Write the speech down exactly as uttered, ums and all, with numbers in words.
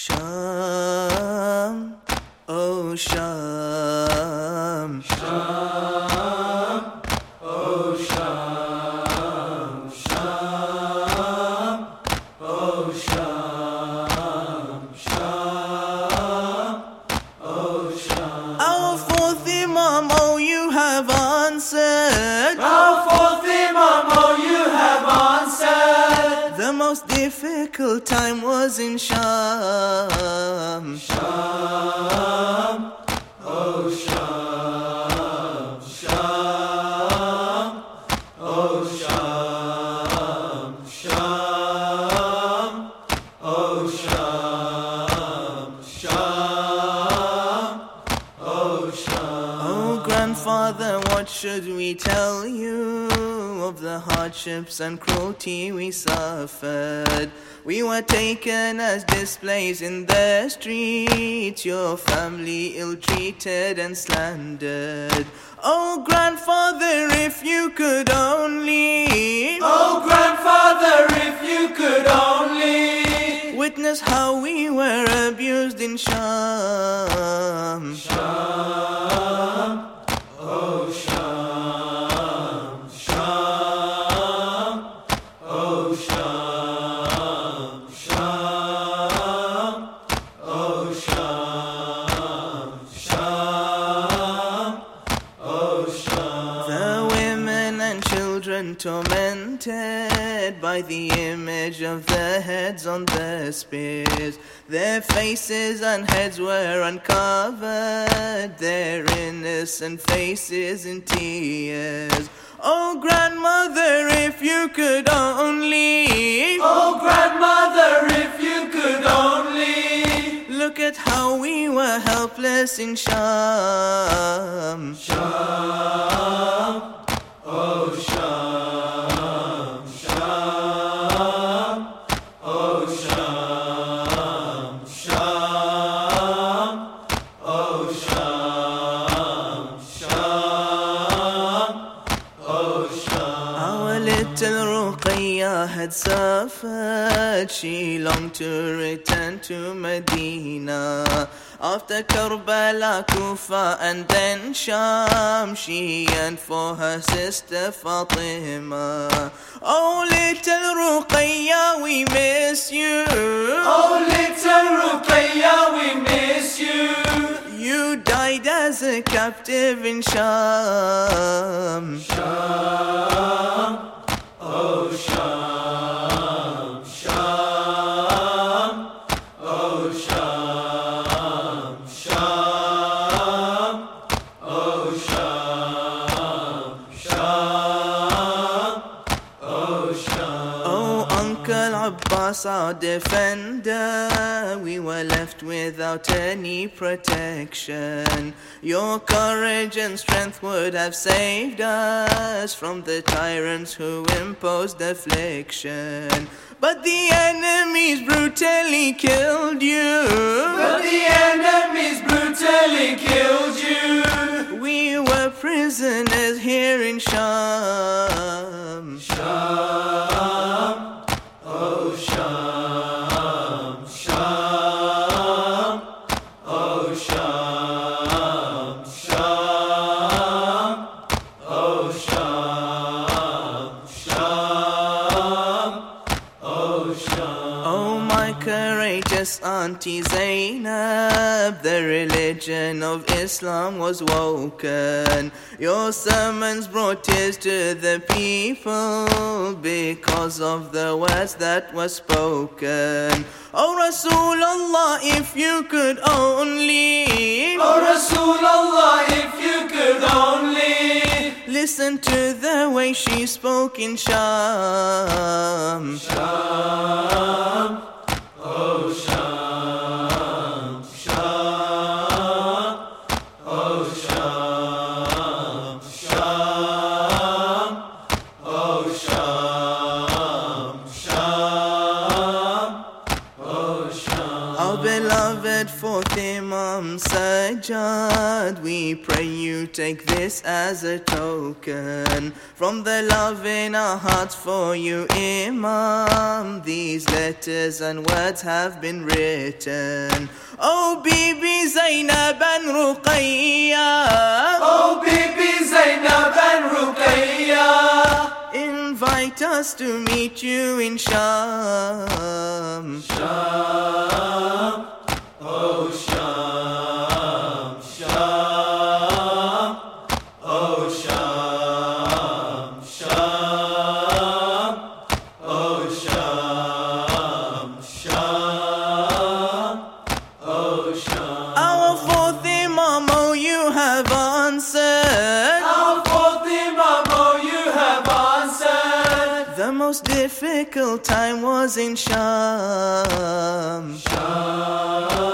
Sham, oh Sham, Sham, oh Sham, Sham, oh Sham, Sham, oh Sham. Our fourth Imam, oh you have answered. Our fourth Imam, oh you have answered. The most difficult time was in Sham. Sham, oh Sham, Sham, oh Sham, Sham, oh Sham, Sham, oh Sham. Oh grandfather, what should we tell you of the hardships and cruelty we suffered? We were taken as displays in the streets, your family ill-treated and slandered. Oh grandfather, if you could only, Oh grandfather, if you could only witness how we were abused in Sham. Sham, oh Sham, Sham, oh Sham, Sham, oh Sham, Sham, oh Sham. The women and children tormented by the image of the heads on the spears. Their faces and heads were uncovered, their innocent faces in tears. Oh grandmother, if you could only, Oh grandmother, if you could only look at how we were helpless in Sham. Sham, oh Sham, Sham, oh Sham, Sham, oh Sham, Sham, oh Sham. Our little Ruqayya had suffered. She longed to return to Medina. After Karbala, Kufa and then Sham, she yearned for her sister Fatima. Oh little Ruqayya, we miss you. Oh little Ruqayya, we miss you. You died as a captive in Sham. Sham, oh Sham, Sham, oh Sham, Sham, oh Sham, Sham, oh Sham. Oh Uncle Abbas, our defender, we were left without any protection. Your courage and strength would have saved us from the tyrants who imposed affliction. But the enemies brutally killed you. But the enemies brutally killed you. We were prisoners here in Sham. Sham, oh Sham, Sham, oh Sham, Sham, oh Sham, Sham, oh Sham. Oh my courageous Auntie Zainab, the religion of Islam was woken. Your sermons brought tears to the people because of the words that were spoken. Oh Rasulullah, if you could only, Oh Rasulullah, if you could only listen to the way she spoke in Sham. Sham, oh Sham, Sham, oh Sham, Sham, oh Sham, Sham, oh Sham. Our beloved fourth Imam Sajjad, we pray you take this as a token from the love in our hearts for you, Imam. These letters and words have been written. Oh Bibi Zainab and Ruqayya, Oh Bibi Zainab and Ruqayya, invite us to meet you in Sham. Sham, oh Sham, Sham, oh Sham, Sham, oh Sham, Sham, oh Sham. Our fourth Imam, oh you have answered. Our fourth Imam, oh you have answered. The most difficult time was in Sham. Sham.